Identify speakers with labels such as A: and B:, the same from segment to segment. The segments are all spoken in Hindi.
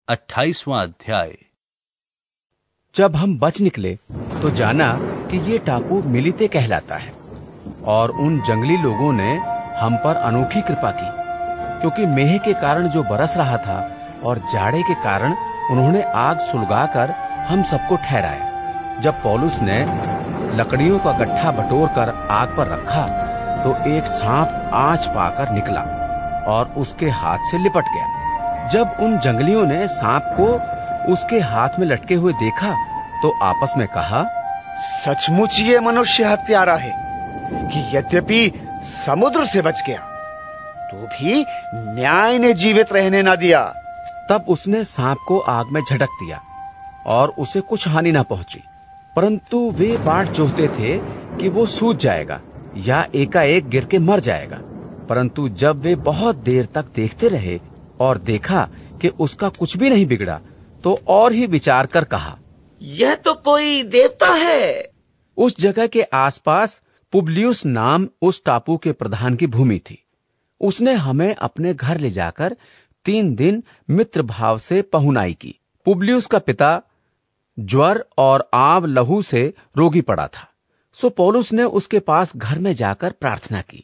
A: 28वां अध्याय।
B: जब हम बच निकले तो जाना कि ये टापू मिलिते कहलाता है, और उन जंगली लोगों ने हम पर अनोखी कृपा की, क्योंकि मेह के कारण जो बरस रहा था और जाड़े के कारण उन्होंने आग सुलगाकर हम सबको ठहराया। जब पौलुस ने लकड़ियों का गट्ठा बटोरकर आग पर रखा तो एक सांप आंच पाकर निकला और उसके हाथ से लिपट गया। जब उन जंगलियों ने सांप को उसके हाथ में लटके हुए देखा तो आपस में कहा,
C: सचमुच ये मनुष्य हत्यारा है कि यद्यपि समुद्र से बच गया तो भी न्याय ने जीवित रहने न दिया।
B: तब उसने सांप को आग में झटक दिया और उसे कुछ हानि न पहुंची, परंतु वे बाट जोहते थे कि वो सूझ जाएगा या एकाएक गिर के मर जाएगा। परंतु जब वे बहुत देर तक देखते रहे और देखा कि उसका कुछ भी नहीं बिगड़ा, तो और ही विचार कर कहा,
D: यह तो कोई देवता है।
B: उस जगह के आसपास पुबलियुस नाम उस टापू के प्रधान की भूमि थी। उसने हमें अपने घर ले जाकर 3 दिन मित्र भाव से पहुनाई की। पुबलियुस का पिता ज्वर और आंव लहू से रोगी पड़ा था, सो पौलुस ने उसके पास घर में जाकर प्रार्थना की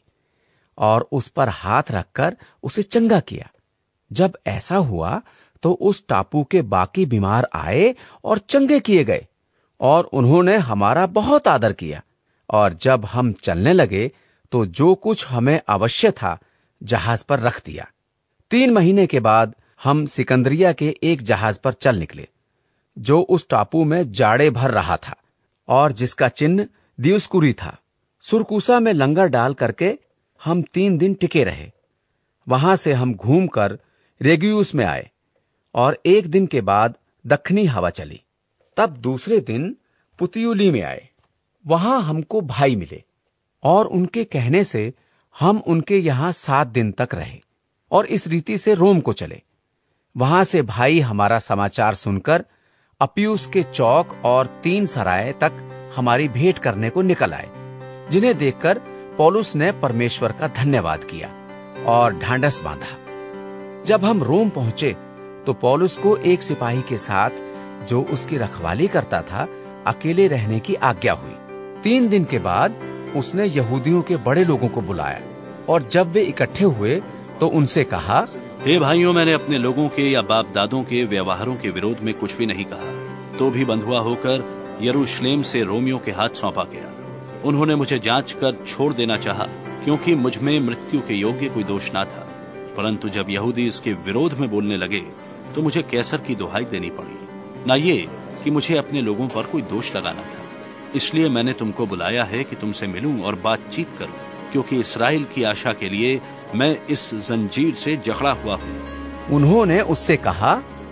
B: और उस पर हाथ रखकर उसे चंगा किया। जब ऐसा हुआ तो उस टापू के बाकी बीमार आए और चंगे किए गए, और उन्होंने हमारा बहुत आदर किया। और जब हम चलने लगे तो जो कुछ हमें अवश्य था जहाज पर रख दिया। 3 महीने के बाद हम सिकंदरिया के एक जहाज पर चल निकले, जो उस टापू में जाड़े भर रहा था और जिसका चिन्ह दियुस्कुरी था। सुरकूसा में लंगर डाल करके हम 3 दिन टिके रहे। वहां से हम घूमकर रेगियुस में आए और 1 दिन के बाद दक्षिणी हवा चली। तब दूसरे दिन पुतियुली में आए। वहां हमको भाई मिले और उनके कहने से हम उनके यहां 7 दिन तक रहे और इस रीति से रोम को चले। वहां से भाई हमारा समाचार सुनकर अपियुस के चौक और 3 सराय तक हमारी भेंट करने को निकल आए, जिन्हें देखकर पौलुस ने परमेश्वर का धन्यवाद किया और ढांढस बांधा। जब हम रोम पहुंचे तो पौलुस को एक सिपाही के साथ जो उसकी रखवाली करता था अकेले रहने की आज्ञा हुई। 3 दिन के बाद उसने यहूदियों के बड़े लोगों को बुलाया, और जब वे इकट्ठे हुए तो उनसे कहा,
A: हे भाइयों, मैंने अपने लोगों के या बाप दादों के व्यवहारों के विरोध में कुछ भी नहीं कहा, तो भी बंधुआ होकर यरूशलेम से रोमियों के हाथ सौंपा गया। उन्होंने मुझे जांच कर छोड़ देना चाहा, क्योंकि मुझ में मृत्यु के योग्य कोई दोष ना था। परंतु जब यहूदी इसके विरोध में बोलने लगे तो मुझे कैसर की दुहाई देनी पड़ी, ना ये कि मुझे अपने लोगों पर कोई दोष लगाना था। इसलिए मैंने तुमको बुलाया है कि तुमसे मिलूं और बातचीत करूं, क्योंकि इस्राएल की आशा के लिए मैं इस जंजीर से जकड़ा हुआ हूं।
B: उन्होंने उससे कहा,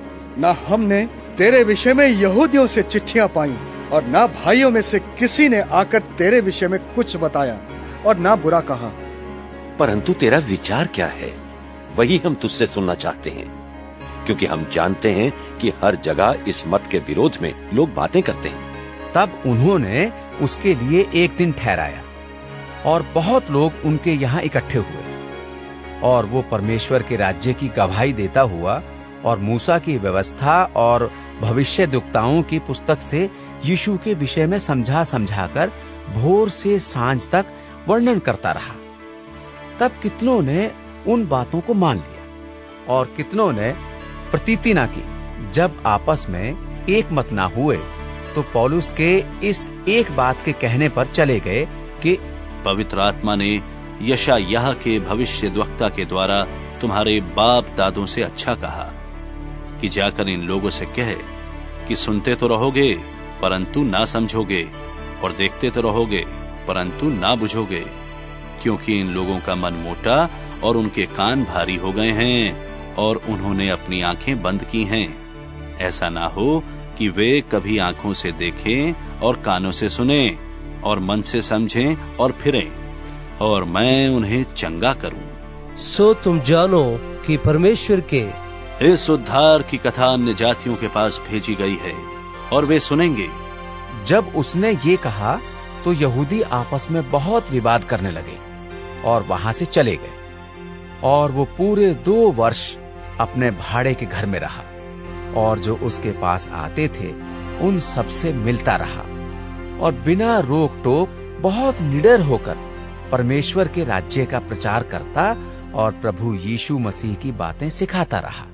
C: न हमने तेरे विषय में यहूदियों से चिट्ठियां पाई और न भाइयों में से किसी ने आकर तेरे विषय में कुछ बताया और न बुरा कहा।
E: परंतु तेरा विचार क्या है, वही हम तुझसे सुनना चाहते हैं, क्योंकि हम जानते हैं कि हर जगह इस मत के विरोध में लोग बातें करते हैं।
B: तब उन्होंने उसके लिए 1 दिन ठहराया और बहुत लोग उनके यहाँ इकट्ठे हुए, और वो परमेश्वर के राज्य की गवाही देता हुआ और मूसा की व्यवस्था और भविष्यद्वक्ताओं की पुस्तक से यीशु के विषय में समझा-समझाकर भोर से सांझ तक वर्णन करता रहा। तब कितनों ने उन बातों को मान लिया और कितनों ने प्रतीति ना की। जब आपस में एक मत ना हुए तो पौलुस के इस एक बात के कहने पर चले गए कि
A: पवित्र आत्मा ने यशायाह के भविष्यद्वक्ता के द्वारा तुम्हारे बाप दादों से अच्छा कहा कि जाकर इन लोगों से कहे कि सुनते तो रहोगे परंतु ना समझोगे, और देखते तो रहोगे परंतु ना बुझोगे, क्योंकि इन लोगों का मन मोटा और उनके कान भारी हो गए हैं और उन्होंने अपनी आंखें बंद की हैं। ऐसा ना हो कि वे कभी आंखों से देखें और कानों से सुनें और मन से समझें और फिरें, और मैं उन्हें चंगा करूं।
D: सो तुम जानो कि परमेश्वर के
A: इस उद्धार की कथा अन्य जातियों के पास भेजी गई है और वे सुनेंगे।
B: जब उसने ये कहा तो यहूदी आपस में बहुत विवाद करने लगे और वहां से चले गए, और वो पूरे 2 वर्ष अपने भाड़े के घर में रहा। और जो उसके पास आते थे उन सब से मिलता रहा और बिना रोक टोक बहुत निडर होकर परमेश्वर के राज्य का प्रचार करता और प्रभु यीशु मसीह की बातें सिखाता रहा।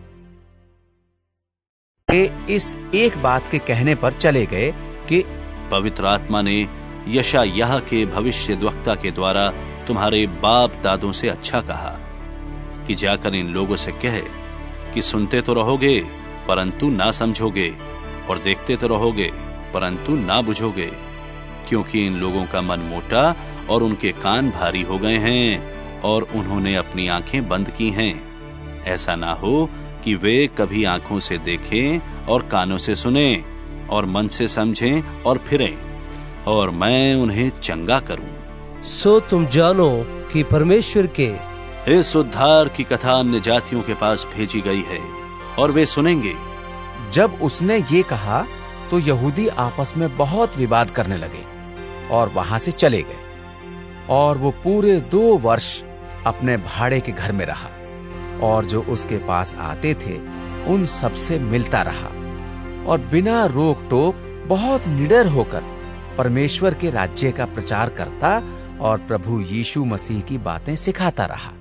B: वे इस एक बात के कहने पर चले गए कि
A: पवित्र आत्मा ने यशायाह के भविष्यद्वक्ता के द्वारा तुम्हारे बाप दादों से अच्छा कहा कि जाकर इन लोगों से कहे कि सुनते तो रहोगे परंतु ना समझोगे, और देखते तो रहोगे परंतु ना बुझोगे, क्योंकि इन लोगों का मन मोटा और उनके कान भारी हो गए हैं और उन्होंने अपनी आंखें बंद की हैं। ऐसा ना हो कि वे कभी आंखों से देखें और कानों से सुनें और मन से समझें और फिरें और मैं उन्हें चंगा करूं।
D: सो तुम जानो कि परमेश्वर के
A: इस उद्धार की कथा अन्य जातियों के पास भेजी गई है और वे सुनेंगे।
B: जब उसने ये कहा तो यहूदी आपस में बहुत विवाद करने लगे और वहां से चले गए, और वो पूरे 2 वर्ष अपने भाड़े के घर में रहा और जो उसके पास आते थे उन सब से मिलता रहा और बिना रोक टोक बहुत निडर होकर परमेश्वर के राज्य का प्रचार करता और प्रभु यीशु मसीह की बातें सिखाता रहा।